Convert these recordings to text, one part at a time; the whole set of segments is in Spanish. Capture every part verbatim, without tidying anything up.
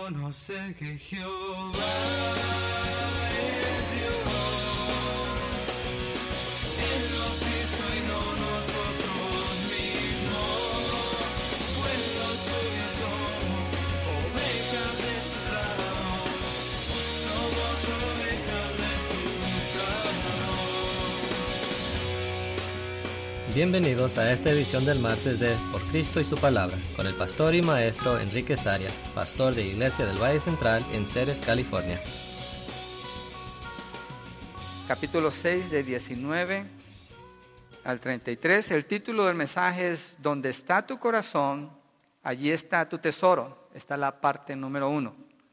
reconocer que Jehová es Dios. Él nos hizo y no nosotros mismos. Pueblo soy y somos ovejas de su prado. Somos ovejas de su prado. Bienvenidos a esta edición del martes de Por Cristo y su Palabra, con el pastor y maestro Enrique Saria, pastor de Iglesia del Valle Central en Ceres, California. Capítulo seis, de diecinueve al treinta y tres. El título del mensaje es Donde está tu corazón, allí está tu tesoro. Esta es la parte número uno.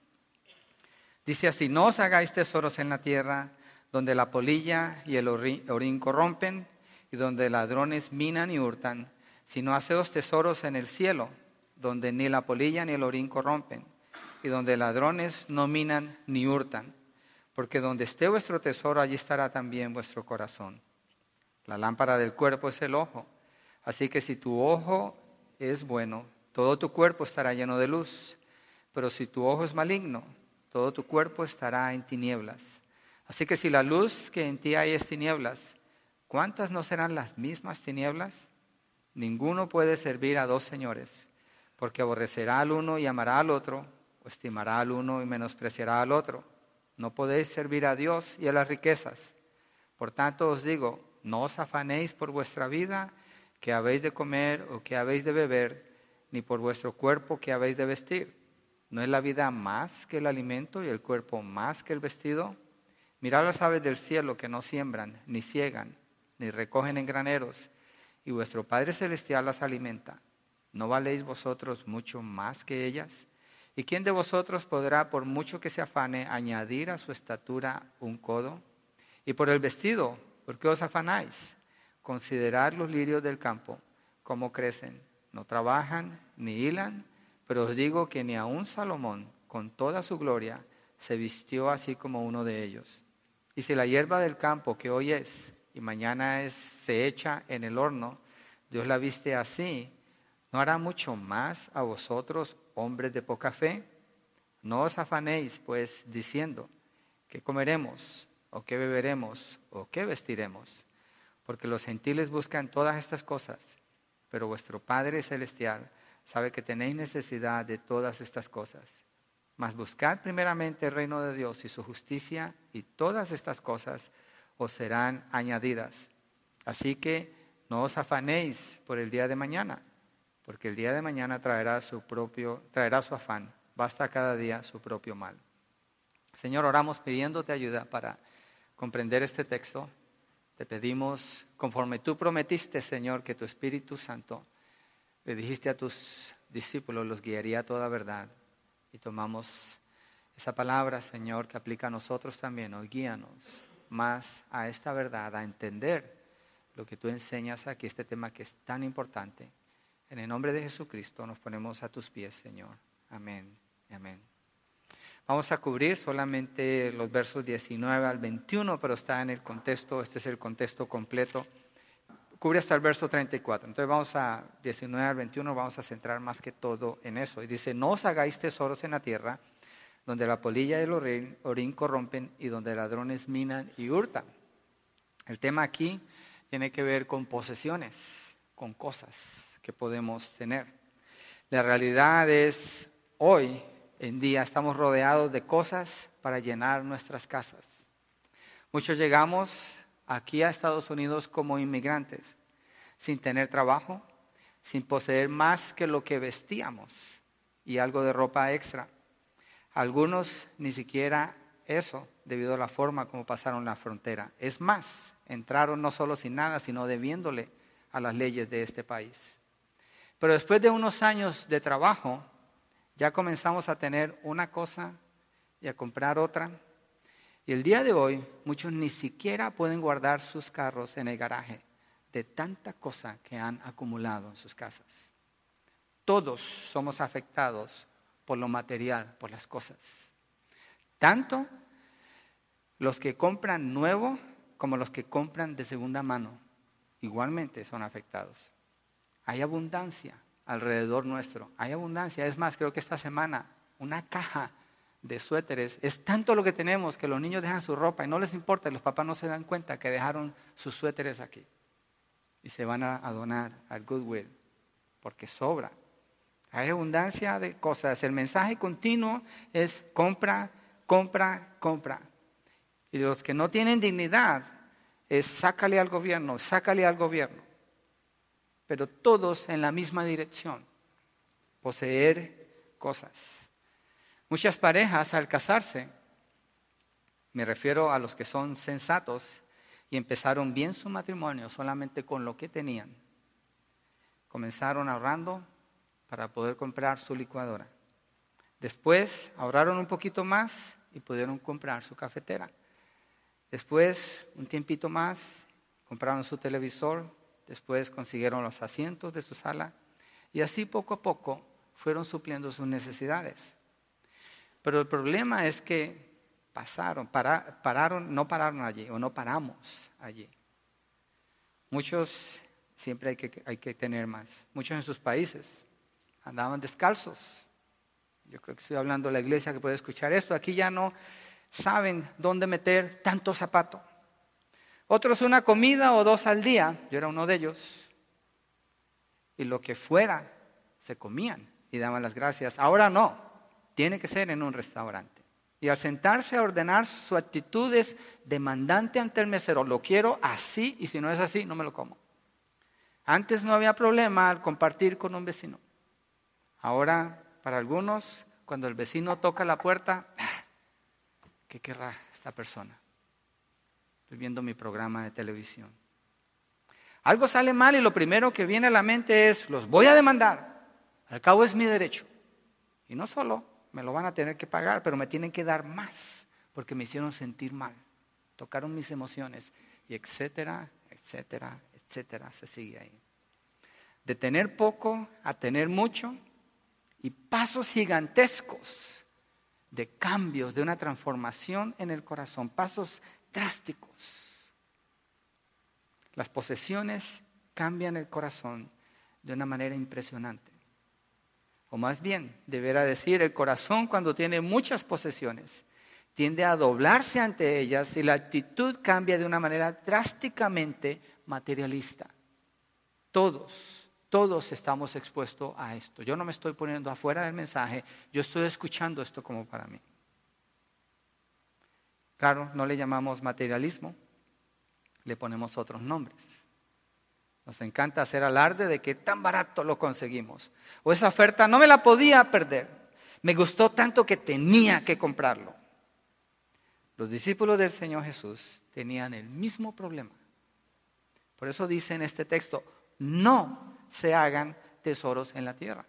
Dice así: no os hagáis tesoros en la tierra, donde la polilla y el orín corrompen, y donde ladrones minan y hurtan, sino haceos tesoros en el cielo, donde ni la polilla ni el orín corrompen, y donde ladrones no minan ni hurtan. Porque donde esté vuestro tesoro, allí estará también vuestro corazón. La lámpara del cuerpo es el ojo. Así que si tu ojo es bueno, todo tu cuerpo estará lleno de luz. Pero si tu ojo es maligno, todo tu cuerpo estará en tinieblas. Así que si la luz que en ti hay es tinieblas, ¿cuántas no serán las mismas tinieblas? Ninguno puede servir a dos señores, porque aborrecerá al uno y amará al otro, o estimará al uno y menospreciará al otro. No podéis servir a Dios y a las riquezas. Por tanto os digo, no os afanéis por vuestra vida, que habéis de comer o que habéis de beber, ni por vuestro cuerpo que habéis de vestir. ¿No es la vida más que el alimento y el cuerpo más que el vestido? Mirad las aves del cielo, que no siembran, ni ciegan, ni recogen en graneros, y vuestro Padre Celestial las alimenta. ¿No valéis vosotros mucho más que ellas? ¿Y quién de vosotros podrá, por mucho que se afane, añadir a su estatura un codo? Y por el vestido, ¿por qué os afanáis? Considerad los lirios del campo, cómo crecen. No trabajan ni hilan, pero os digo que ni aun Salomón, con toda su gloria, se vistió así como uno de ellos. Y si la hierba del campo, que hoy es y mañana es, se echa en el horno, Dios la viste así, ¿no hará mucho más a vosotros, hombres de poca fe? No os afanéis, pues, diciendo, ¿qué comeremos? ¿O qué beberemos? ¿O qué vestiremos? Porque los gentiles buscan todas estas cosas, pero vuestro Padre Celestial sabe que tenéis necesidad de todas estas cosas. Mas buscad primeramente el reino de Dios y su justicia, y todas estas cosas os serán añadidas. Así que no os afanéis por el día de mañana, porque el día de mañana traerá su propio, traerá su afán. Basta cada día su propio mal. Señor, oramos pidiéndote ayuda para comprender este texto. Te pedimos, conforme tú prometiste, Señor, que tu Espíritu Santo, le dijiste a tus discípulos, los guiaría a toda verdad. Y tomamos esa palabra, Señor, que aplica a nosotros también. Hoy guíanos más a esta verdad, a entender lo que tú enseñas aquí, este tema que es tan importante. En el nombre de Jesucristo nos ponemos a tus pies, Señor. Amén. Amén. Vamos a cubrir solamente los versos diecinueve al veintiuno, pero está en el contexto, este es el contexto completo. Cubre hasta el verso treinta y cuatro. Entonces vamos a diecinueve al veintiuno, vamos a centrar más que todo en eso. Y dice, no os hagáis tesoros en la tierra, donde la polilla y el orín, orín corrompen, y donde ladrones minan y hurtan. El tema aquí tiene que ver con posesiones, con cosas que podemos tener. La realidad es, hoy en día estamos rodeados de cosas para llenar nuestras casas. Muchos llegamos aquí a Estados Unidos como inmigrantes, sin tener trabajo, sin poseer más que lo que vestíamos y algo de ropa extra. Algunos ni siquiera eso, debido a la forma como pasaron la frontera. Es más, entraron no solo sin nada, sino debiéndole a las leyes de este país. Pero después de unos años de trabajo, ya comenzamos a tener una cosa y a comprar otra. Y el día de hoy, muchos ni siquiera pueden guardar sus carros en el garaje de tanta cosa que han acumulado en sus casas. Todos somos afectados por lo material, por las cosas. Tanto los que compran nuevo como los que compran de segunda mano, igualmente son afectados. Hay abundancia alrededor nuestro, hay abundancia. Es más, creo que esta semana una caja de suéteres. Es tanto lo que tenemos que los niños dejan su ropa y no les importa, y los papás no se dan cuenta que dejaron sus suéteres aquí. Y se van a, a donar al Goodwill, porque sobra. Hay abundancia de cosas. El mensaje continuo es compra, compra, compra. Y los que no tienen dignidad es sácale al gobierno, sácale al gobierno. Pero todos en la misma dirección, poseer cosas. Muchas parejas al casarse, me refiero a los que son sensatos y empezaron bien su matrimonio solamente con lo que tenían. Comenzaron ahorrando para poder comprar su licuadora. Después ahorraron un poquito más y pudieron comprar su cafetera. Después, un tiempito más, compraron su televisor. Después consiguieron los asientos de su sala. Y así poco a poco fueron supliendo sus necesidades. Pero el problema es que pasaron, para, pararon, no pararon allí o no paramos allí. Muchos, siempre hay que, hay que tener más. Muchos en sus países andaban descalzos. Yo creo que estoy hablando de la iglesia que puede escuchar esto. Aquí ya no saben dónde meter tanto zapato. Otros una comida o dos al día. Yo era uno de ellos. Y lo que fuera se comían y daban las gracias. Ahora no. Tiene que ser en un restaurante. Y al sentarse a ordenar, su actitud es demandante ante el mesero. Lo quiero así y si no es así, no me lo como. Antes no había problema al compartir con un vecino. Ahora, para algunos, cuando el vecino toca la puerta, ¿qué querrá esta persona? Estoy viendo mi programa de televisión. Algo sale mal y lo primero que viene a la mente es, los voy a demandar. Al cabo es mi derecho. Y no solo me lo van a tener que pagar, pero me tienen que dar más, porque me hicieron sentir mal. Tocaron mis emociones, y etcétera, etcétera, etcétera, se sigue ahí. De tener poco a tener mucho, y pasos gigantescos de cambios, de una transformación en el corazón, pasos drásticos. Las posesiones cambian el corazón de una manera impresionante. O más bien, deberá decir, el corazón cuando tiene muchas posesiones tiende a doblarse ante ellas y la actitud cambia de una manera drásticamente materialista. Todos, todos estamos expuestos a esto. Yo no me estoy poniendo afuera del mensaje, yo estoy escuchando esto como para mí. Claro, no le llamamos materialismo, le ponemos otros nombres. Nos encanta hacer alarde de que tan barato lo conseguimos. O esa oferta no me la podía perder. Me gustó tanto que tenía que comprarlo. Los discípulos del Señor Jesús tenían el mismo problema. Por eso dice en este texto, no se hagan tesoros en la tierra.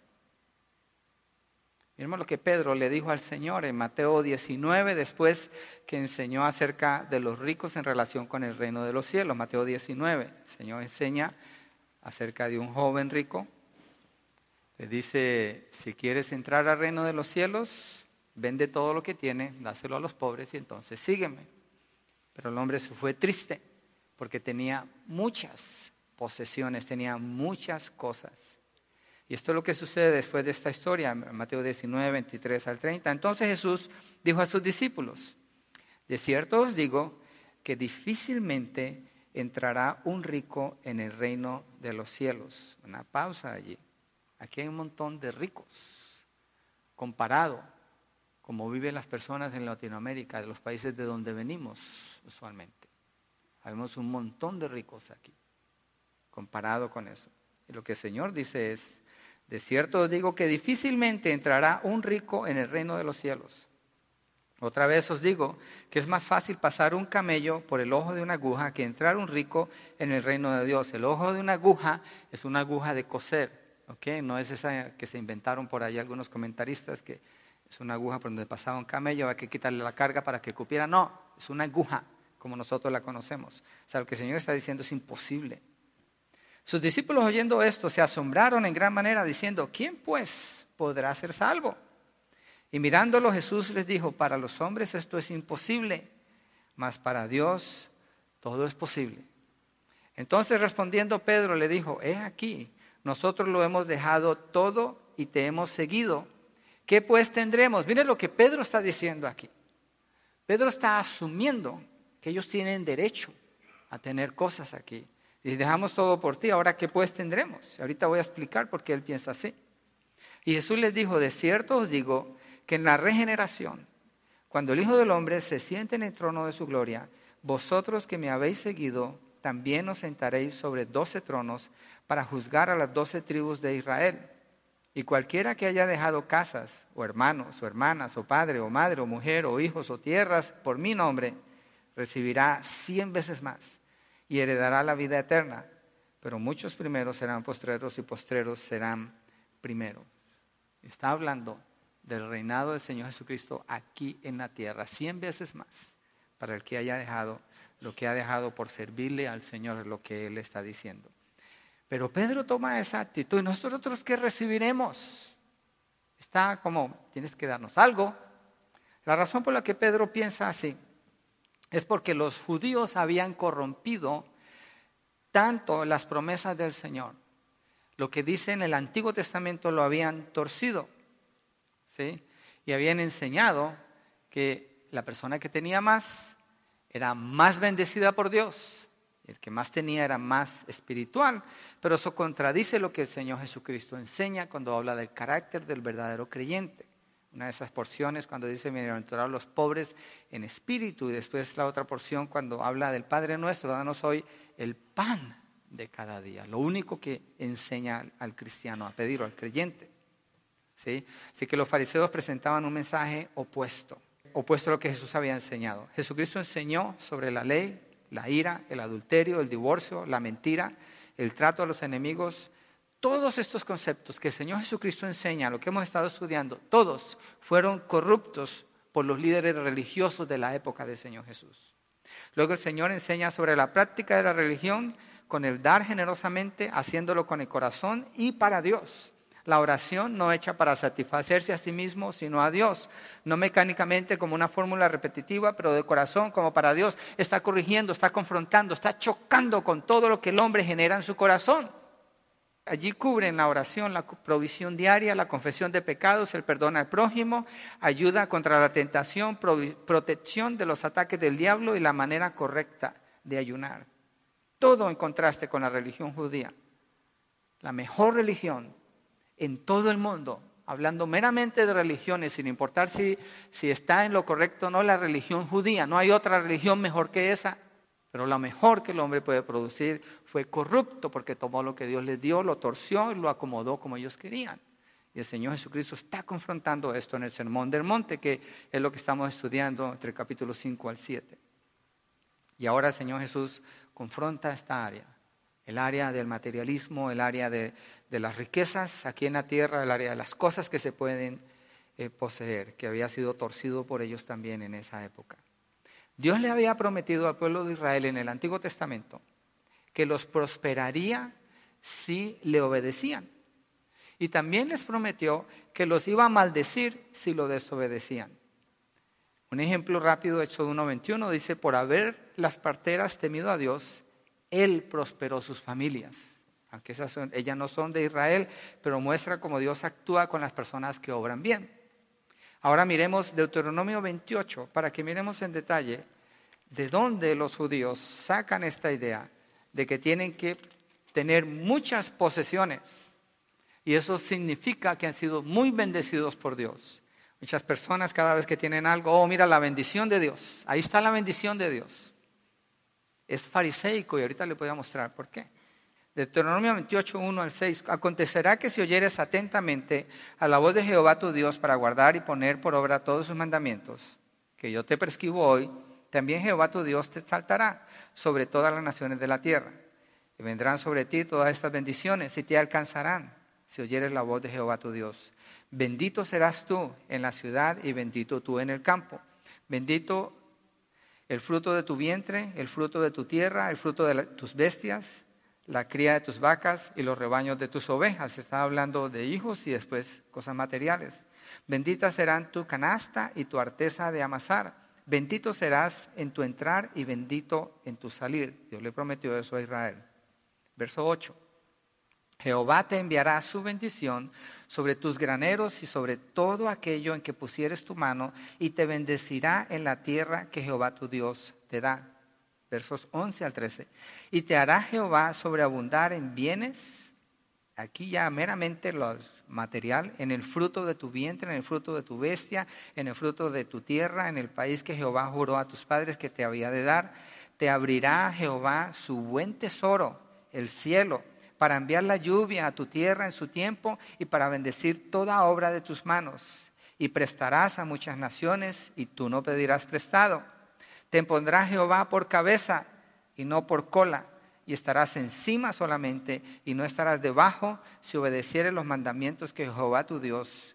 Miremos lo que Pedro le dijo al Señor en Mateo diecinueve, después que enseñó acerca de los ricos en relación con el reino de los cielos. Mateo diecinueve, el Señor enseña acerca de un joven rico. Le dice, si quieres entrar al reino de los cielos, vende todo lo que tienes, dáselo a los pobres y entonces sígueme. Pero el hombre se fue triste porque tenía muchas posesiones, tenía muchas cosas. Y esto es lo que sucede después de esta historia, Mateo diecinueve, veintitrés al treinta. Entonces Jesús dijo a sus discípulos, de cierto os digo que difícilmente entrará un rico en el reino de los cielos. Una pausa allí. Aquí hay un montón de ricos, comparado como viven las personas en Latinoamérica, de los países de donde venimos usualmente. Habemos un montón de ricos aquí, comparado con eso. Y lo que el Señor dice es, de cierto os digo que difícilmente entrará un rico en el reino de los cielos. Otra vez os digo que es más fácil pasar un camello por el ojo de una aguja que entrar un rico en el reino de Dios. El ojo de una aguja es una aguja de coser, ¿ok? No es esa que se inventaron por ahí algunos comentaristas, que es una aguja por donde pasaba un camello, hay que quitarle la carga para que cupiera. No, es una aguja como nosotros la conocemos. O sea, lo que el Señor está diciendo es imposible. Sus discípulos oyendo esto se asombraron en gran manera diciendo, ¿quién pues podrá ser salvo? Y mirándolo Jesús les dijo, para los hombres esto es imposible, mas para Dios todo es posible. Entonces respondiendo Pedro le dijo, he aquí, nosotros lo hemos dejado todo y te hemos seguido. ¿Qué pues tendremos? Miren lo que Pedro está diciendo aquí. Pedro está asumiendo que ellos tienen derecho a tener cosas aquí. Y dejamos todo por ti, ahora ¿qué pues tendremos? Ahorita voy a explicar por qué él piensa así. Y Jesús les dijo, de cierto os digo que en la regeneración, cuando el Hijo del Hombre se siente en el trono de su gloria, vosotros que me habéis seguido, también os sentaréis sobre doce tronos para juzgar a las doce tribus de Israel. Y cualquiera que haya dejado casas, o hermanos, o hermanas, o padre, o madre, o mujer, o hijos, o tierras, por mi nombre, recibirá cien veces más y heredará la vida eterna. Pero muchos primeros serán postreros y postreros serán primeros. Está hablando del reinado del Señor Jesucristo aquí en la tierra, cien veces más, para el que haya dejado lo que ha dejado por servirle al Señor, lo que Él está diciendo. Pero Pedro toma esa actitud. ¿Y nosotros qué recibiremos? Está como, tienes que darnos algo. La razón por la que Pedro piensa así es porque los judíos habían corrompido tanto las promesas del Señor. Lo que dice en el Antiguo Testamento lo habían torcido, ¿sí? Y habían enseñado que la persona que tenía más era más bendecida por Dios. El que más tenía era más espiritual, pero eso contradice lo que el Señor Jesucristo enseña cuando habla del carácter del verdadero creyente. Una de esas porciones cuando dice bienaventurados los pobres en espíritu, y después la otra porción cuando habla del Padre nuestro, danos hoy el pan de cada día. Lo único que enseña al cristiano a pedir o al creyente. ¿Sí? Así que los fariseos presentaban un mensaje opuesto, opuesto a lo que Jesús había enseñado. Jesucristo enseñó sobre la ley, la ira, el adulterio, el divorcio, la mentira, el trato a los enemigos. Todos estos conceptos que el Señor Jesucristo enseña, lo que hemos estado estudiando, todos fueron corruptos por los líderes religiosos de la época del Señor Jesús. Luego el Señor enseña sobre la práctica de la religión con el dar generosamente, haciéndolo con el corazón y para Dios. La oración no hecha para satisfacerse a sí mismo, sino a Dios. No mecánicamente como una fórmula repetitiva, pero de corazón como para Dios. Está corrigiendo, está confrontando, está chocando con todo lo que el hombre genera en su corazón. Allí cubren la oración, la provisión diaria, la confesión de pecados, el perdón al prójimo, ayuda contra la tentación, protección de los ataques del diablo y la manera correcta de ayunar. Todo en contraste con la religión judía. La mejor religión en todo el mundo, hablando meramente de religiones, sin importar si, si está en lo correcto o no, la religión judía. No hay otra religión mejor que esa. Pero lo mejor que el hombre puede producir fue corrupto porque tomó lo que Dios les dio, lo torció y lo acomodó como ellos querían. Y el Señor Jesucristo está confrontando esto en el Sermón del Monte, que es lo que estamos estudiando entre el capítulo cinco al siete. Y ahora el Señor Jesús confronta esta área, el área del materialismo, el área de, de las riquezas aquí en la tierra, el área de las cosas que se pueden eh, poseer, que había sido torcido por ellos también en esa época. Dios le había prometido al pueblo de Israel en el Antiguo Testamento que los prosperaría si le obedecían. Y también les prometió que los iba a maldecir si lo desobedecían. Un ejemplo rápido, Hechos uno veintiuno, dice, por haber las parteras temido a Dios, Él prosperó sus familias. Aunque esas son, ellas no son de Israel, pero muestra cómo Dios actúa con las personas que obran bien. Ahora miremos Deuteronomio veintiocho, para que miremos en detalle de dónde los judíos sacan esta idea de que tienen que tener muchas posesiones. Y eso significa que han sido muy bendecidos por Dios. Muchas personas cada vez que tienen algo, oh, mira la bendición de Dios. Ahí está la bendición de Dios. Es fariseico y ahorita le voy a mostrar por qué. Deuteronomio veintiocho, uno al seis. Acontecerá que si oyeres atentamente a la voz de Jehová tu Dios para guardar y poner por obra todos sus mandamientos, que yo te prescribo hoy, también Jehová tu Dios te exaltará sobre todas las naciones de la tierra. Y vendrán sobre ti todas estas bendiciones y te alcanzarán si oyeres la voz de Jehová tu Dios. Bendito serás tú en la ciudad y bendito tú en el campo. Bendito el fruto de tu vientre, el fruto de tu tierra, el fruto de la, tus bestias, la cría de tus vacas y los rebaños de tus ovejas. Está hablando de hijos y después cosas materiales. Bendita serán tu canasta y tu arteza de amasar. Bendito serás en tu entrar y bendito en tu salir. Dios le prometió eso a Israel. Verso ocho. Jehová te enviará su bendición sobre tus graneros y sobre todo aquello en que pusieres tu mano, y te bendecirá en la tierra que Jehová tu Dios te da. Versos once al trece. Y te hará Jehová sobreabundar en bienes, aquí ya meramente lo material, en el fruto de tu vientre, en el fruto de tu bestia, en el fruto de tu tierra, en el país que Jehová juró a tus padres que te había de dar. Te abrirá Jehová su buen tesoro, el cielo, para enviar la lluvia a tu tierra en su tiempo y para bendecir toda obra de tus manos. Y prestarás a muchas naciones y tú no pedirás prestado. Te pondrá Jehová por cabeza y no por cola, y estarás encima solamente y no estarás debajo, si obedecieres los mandamientos que Jehová tu Dios,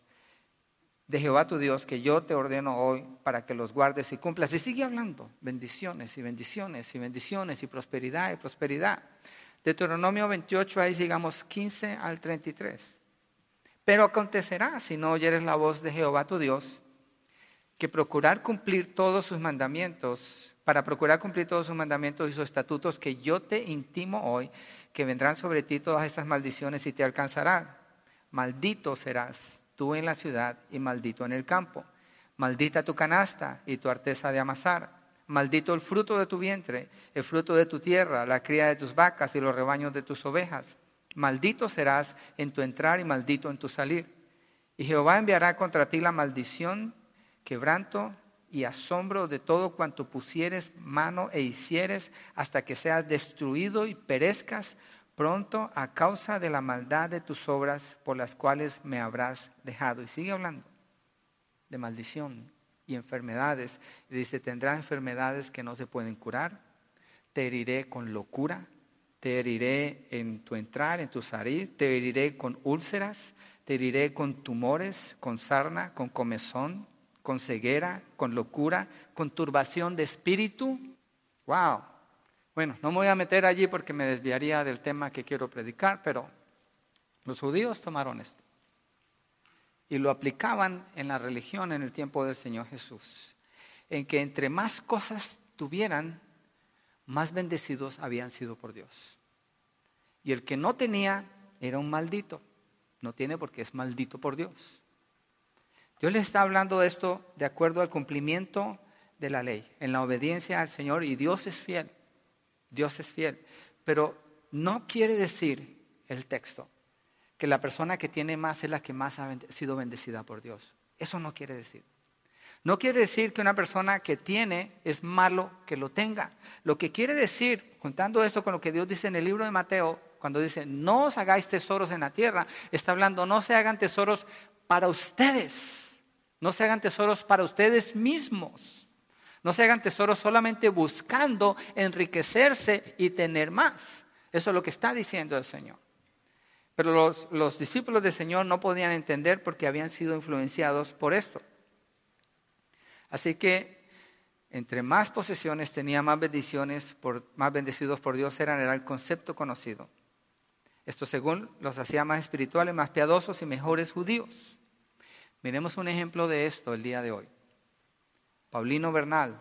de Jehová tu Dios, que yo te ordeno hoy para que los guardes y cumplas. Y sigue hablando, bendiciones y bendiciones y bendiciones y prosperidad y prosperidad. Deuteronomio veintiocho, ahí sigamos quince al treinta y tres. Pero acontecerá, si no oyeres la voz de Jehová tu Dios, que procurar cumplir todos sus mandamientos, para procurar cumplir todos sus mandamientos y sus estatutos que yo te intimo hoy, que vendrán sobre ti todas estas maldiciones y te alcanzarán. Maldito serás tú en la ciudad y maldito en el campo. Maldita tu canasta y tu arteza de amasar. Maldito el fruto de tu vientre, el fruto de tu tierra, la cría de tus vacas y los rebaños de tus ovejas. Maldito serás en tu entrar y maldito en tu salir. Y Jehová enviará contra ti la maldición, quebranto y asombro de todo cuanto pusieres mano e hicieres, hasta que seas destruido y perezcas pronto a causa de la maldad de tus obras por las cuales me habrás dejado. Y sigue hablando de maldición y enfermedades. Y dice, tendrás enfermedades que no se pueden curar. Te heriré con locura. Te heriré en tu entrar, en tu salir. Te heriré con úlceras. Te heriré con tumores, con sarna, con comezón, con ceguera, con locura, con turbación de espíritu. Wow. Bueno, no me voy a meter allí porque me desviaría del tema que quiero predicar, pero los judíos tomaron esto y lo aplicaban en la religión en el tiempo del Señor Jesús, en que entre más cosas tuvieran, más bendecidos habían sido por Dios. Y el que no tenía era un maldito. No tiene porque es maldito por Dios. Dios le está hablando de esto de acuerdo al cumplimiento de la ley, en la obediencia al Señor, y Dios es fiel. Dios es fiel. Pero no quiere decir el texto que la persona que tiene más es la que más ha sido bendecida por Dios. Eso no quiere decir. No quiere decir que una persona que tiene es malo que lo tenga. Lo que quiere decir, juntando esto con lo que Dios dice en el libro de Mateo, cuando dice, no os hagáis tesoros en la tierra, está hablando, no se hagan tesoros para ustedes. No se hagan tesoros para ustedes mismos. No se hagan tesoros solamente buscando enriquecerse y tener más. Eso es lo que está diciendo el Señor. Pero los, los discípulos del Señor no podían entender porque habían sido influenciados por esto. Así que entre más posesiones tenía, más bendiciones, por, más bendecidos por Dios eran, era el concepto conocido. Esto según los hacía más espirituales, más piadosos y mejores judíos. Miremos un ejemplo de esto el día de hoy. Paulino Bernal,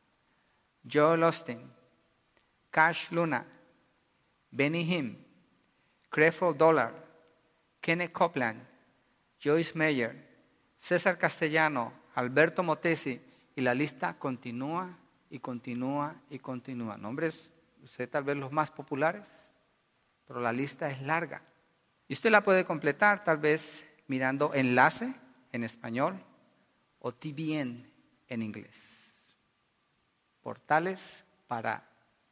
Joel Austin, Cash Luna, Benny Hinn, Creflo Dollar, Kenneth Copeland, Joyce Meyer, César Castellano, Alberto Motesi, y la lista continúa y continúa y continúa. Nombres, usted tal vez los más populares, pero la lista es larga. Y usted la puede completar tal vez mirando Enlace en español o T B N en inglés. Portales para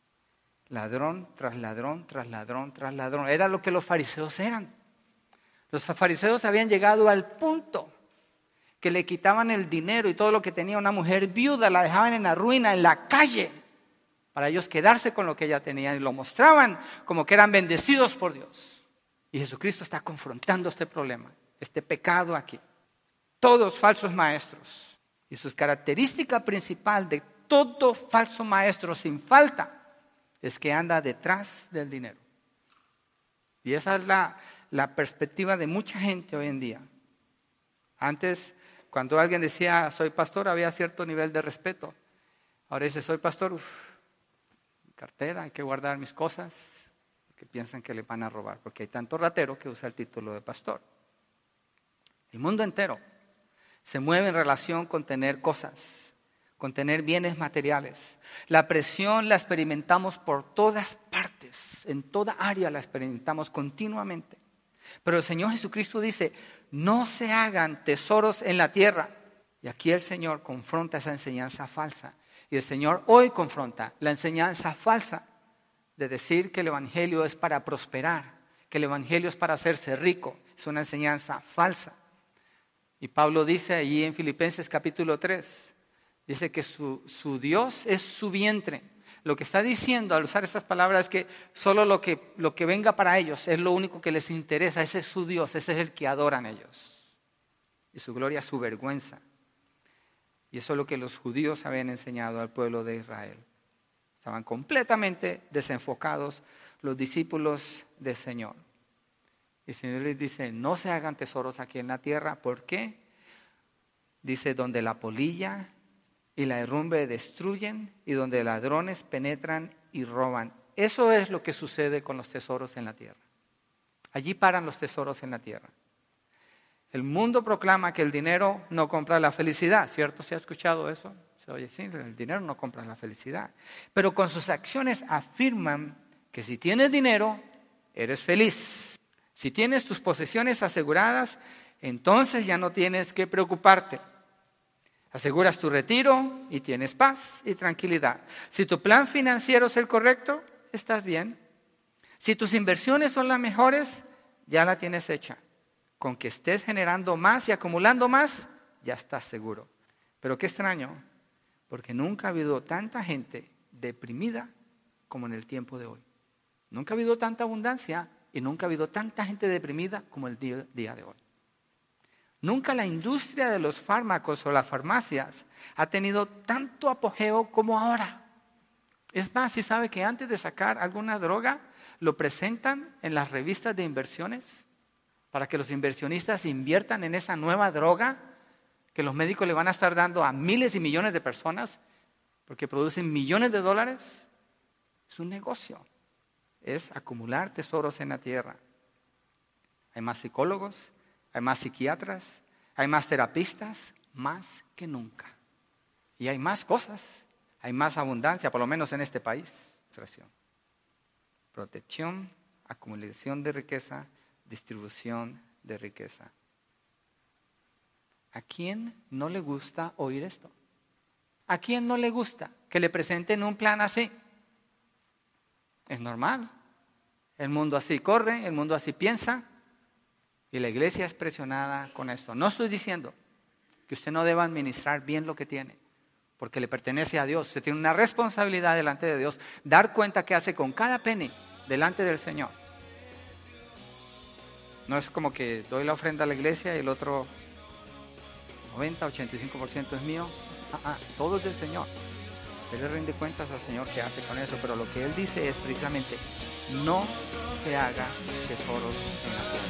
ladrón tras ladrón, tras ladrón, tras ladrón. Era lo que los fariseos eran. Los fariseos habían llegado al punto que le quitaban el dinero y todo lo que tenía una mujer viuda, la dejaban en la ruina, en la calle, para ellos quedarse con lo que ella tenía, y lo mostraban como que eran bendecidos por Dios. Y Jesucristo está confrontando este problema, este pecado aquí. Todos falsos maestros. Y su característica principal de todo falso maestro sin falta es que anda detrás del dinero. Y esa es la, la perspectiva de mucha gente hoy en día. Antes, cuando alguien decía soy pastor, había cierto nivel de respeto. Ahora dice soy pastor, uff, mi cartera, hay que guardar mis cosas, que piensan que le van a robar, porque hay tanto ratero que usa el título de pastor. El mundo entero se mueve en relación con tener cosas, con tener bienes materiales. La presión la experimentamos por todas partes, en toda área la experimentamos continuamente. Pero el Señor Jesucristo dice, no se hagan tesoros en la tierra. Y aquí el Señor confronta esa enseñanza falsa. Y el Señor hoy confronta la enseñanza falsa de decir que el Evangelio es para prosperar, que el Evangelio es para hacerse rico. Es una enseñanza falsa. Y Pablo dice allí en Filipenses capítulo tres, dice que su, su Dios es su vientre. Lo que está diciendo al usar esas palabras es que solo lo que, lo que venga para ellos es lo único que les interesa. Ese es su Dios, ese es el que adoran ellos. Y su gloria es su vergüenza. Y eso es lo que los judíos habían enseñado al pueblo de Israel. Estaban completamente desenfocados los discípulos del Señor. Y el Señor les dice, no se hagan tesoros aquí en la tierra. ¿Por qué? Dice, donde la polilla y la herrumbre destruyen y donde ladrones penetran y roban. Eso es lo que sucede con los tesoros en la tierra. Allí paran los tesoros en la tierra. El mundo proclama que el dinero no compra la felicidad, ¿cierto? ¿Se ha escuchado eso? Se oye, sí, el dinero no compra la felicidad. Pero con sus acciones afirman que si tienes dinero, eres feliz. Si tienes tus posesiones aseguradas, entonces ya no tienes que preocuparte. Aseguras tu retiro y tienes paz y tranquilidad. Si tu plan financiero es el correcto, estás bien. Si tus inversiones son las mejores, ya la tienes hecha. Con que estés generando más y acumulando más, ya estás seguro. Pero qué extraño, porque nunca ha habido tanta gente deprimida como en el tiempo de hoy. Nunca ha habido tanta abundancia y nunca ha habido tanta gente deprimida como el día, día de hoy. Nunca la industria de los fármacos o las farmacias ha tenido tanto apogeo como ahora. Es más, ¿sí sabe que antes de sacar alguna droga lo presentan en las revistas de inversiones? Para que los inversionistas inviertan en esa nueva droga que los médicos le van a estar dando a miles y millones de personas porque producen millones de dólares. Es un negocio. Es acumular tesoros en la tierra. Hay más psicólogos, hay más psiquiatras, hay más terapistas, más que nunca. Y hay más cosas, hay más abundancia, por lo menos en este país. Protección, acumulación de riqueza, distribución de riqueza. ¿A quién no le gusta oír esto? ¿A quién no le gusta que le presenten un plan así? Es normal. El mundo así corre, el mundo así piensa y la iglesia es presionada con esto. No estoy diciendo que usted no deba administrar bien lo que tiene, porque le pertenece a Dios. Usted tiene una responsabilidad delante de Dios, dar cuenta qué hace con cada penny delante del Señor. No es como que doy la ofrenda a la iglesia y el otro noventa, ochenta y cinco por ciento es mío. Ah, ah, todo es del Señor. Él le rinde cuentas al Señor qué hace con eso, pero lo que Él dice es precisamente, no se haga tesoros en la tierra.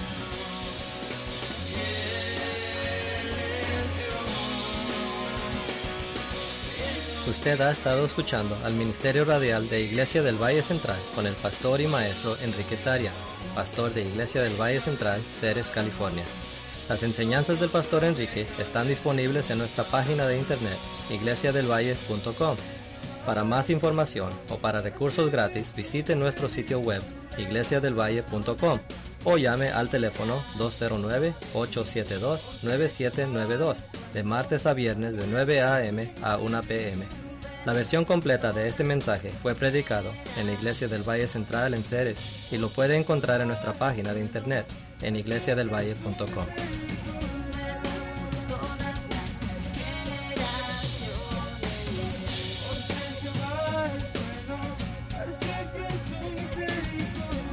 Usted ha estado escuchando al Ministerio Radial de Iglesia del Valle Central con el pastor y maestro Enrique Saria, pastor de Iglesia del Valle Central, Ceres, California. Las enseñanzas del pastor Enrique están disponibles en nuestra página de internet, iglesia del valle punto com. Para más información o para recursos gratis, visite nuestro sitio web, iglesia del valle punto com, o llame al teléfono dos cero nueve, ocho siete dos, nueve siete nueve dos, de martes a viernes de nueve a eme a una pe eme. La versión completa de este mensaje fue predicado en la Iglesia del Valle Central en Ceres y lo puede encontrar en nuestra página de internet en iglesia del valle punto com. Siempre su misericordia.